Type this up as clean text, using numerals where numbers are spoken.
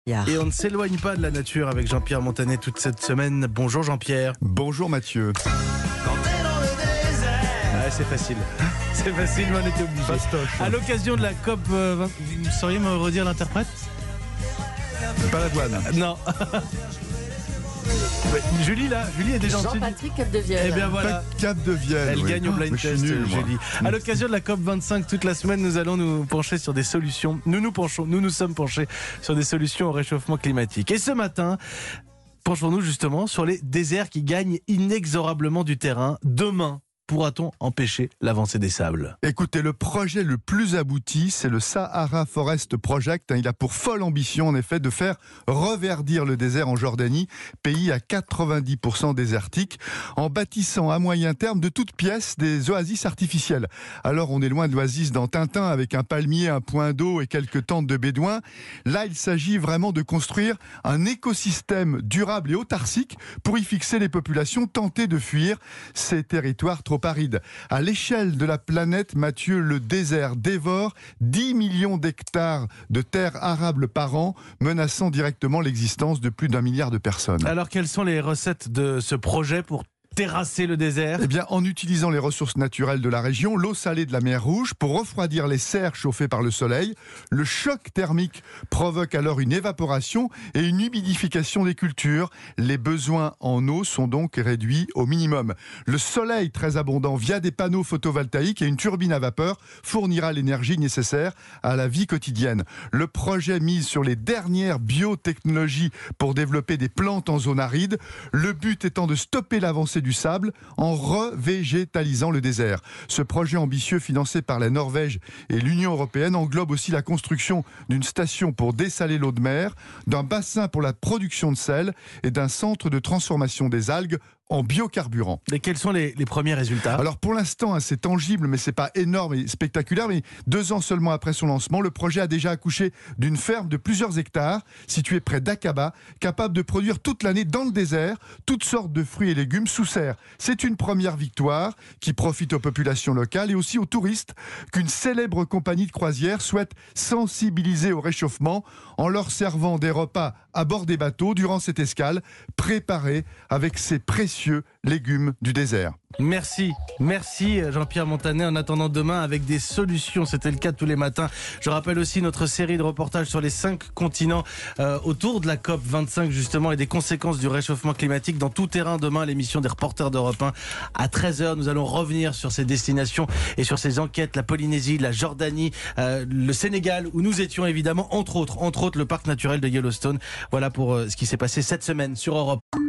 Et on ne s'éloigne pas de la nature avec Jean-Pierre Montanet toute cette semaine. Bonjour Jean-Pierre. Bonjour Mathieu. Ah, c'est facile. C'est facile, mais on était obligé. Fastoche. À l'occasion de la COP 20, vous sauriez me redire l'interprète ? Balavoine. Non. Julie est déjà en studio. Jean-Patrick Capdevielle. Eh bien voilà. Cap de Vienne. Elle oui. gagne au blind Mais je test, suis nul, moi. Julie. À l'occasion de la COP 25, toute la semaine, nous allons nous pencher sur des solutions. Nous nous sommes penchés sur des solutions au réchauffement climatique. Et ce matin, penchons-nous justement sur les déserts qui gagnent inexorablement du terrain. Demain, pourra-t-on empêcher l'avancée des sables ? Écoutez, le projet le plus abouti, c'est le Sahara Forest Project. Il a pour folle ambition, en effet, de faire reverdir le désert en Jordanie, pays à 90% désertique, en bâtissant à moyen terme de toutes pièces des oasis artificielles. Alors, on est loin de l'oasis dans Tintin, avec un palmier, un point d'eau et quelques tentes de bédouins. Là, il s'agit vraiment de construire un écosystème durable et autarcique pour y fixer les populations tentées de fuir ces territoires trop arides. À l'échelle de la planète, Mathieu, le désert dévore 10 millions d'hectares de terres arables par an, menaçant directement l'existence de plus d'1 milliard de personnes. Alors, quelles sont les recettes de ce projet pour terrasser le désert ? Eh bien, en utilisant les ressources naturelles de la région, l'eau salée de la mer Rouge, pour refroidir les serres chauffées par le soleil. Le choc thermique provoque alors une évaporation et une humidification des cultures. Les besoins en eau sont donc réduits au minimum. Le soleil, très abondant via des panneaux photovoltaïques et une turbine à vapeur, fournira l'énergie nécessaire à la vie quotidienne. Le projet mise sur les dernières biotechnologies pour développer des plantes en zone aride. Le but étant de stopper l'avancée du sable en revégétalisant le désert. Ce projet ambitieux financé par la Norvège et l'Union européenne englobe aussi la construction d'une station pour dessaler l'eau de mer, d'un bassin pour la production de sel et d'un centre de transformation des algues en biocarburant. Et quels sont les premiers résultats ? Alors pour l'instant, c'est tangible, mais c'est pas énorme et spectaculaire. Mais 2 ans seulement après son lancement, le projet a déjà accouché d'une ferme de plusieurs hectares, située près d'Aqaba, capable de produire toute l'année dans le désert toutes sortes de fruits et légumes sous serre. C'est une première victoire qui profite aux populations locales et aussi aux touristes qu'une célèbre compagnie de croisière souhaite sensibiliser au réchauffement en leur servant des repas à bord des bateaux durant cette escale, préparés avec ces précieux légumes du désert. Merci Jean-Pierre Montanet. En attendant demain avec des solutions, c'était le cas tous les matins. Je rappelle aussi notre série de reportages sur les 5 continents autour de la COP 25 justement et des conséquences du réchauffement climatique dans tout terrain. Demain, l'émission des reporters d'Europe 1 à 13h. Nous allons revenir sur ces destinations et sur ces enquêtes, la Polynésie, la Jordanie, le Sénégal où nous étions évidemment, entre autres le parc naturel de Yellowstone. Voilà pour ce qui s'est passé cette semaine sur Europe 1.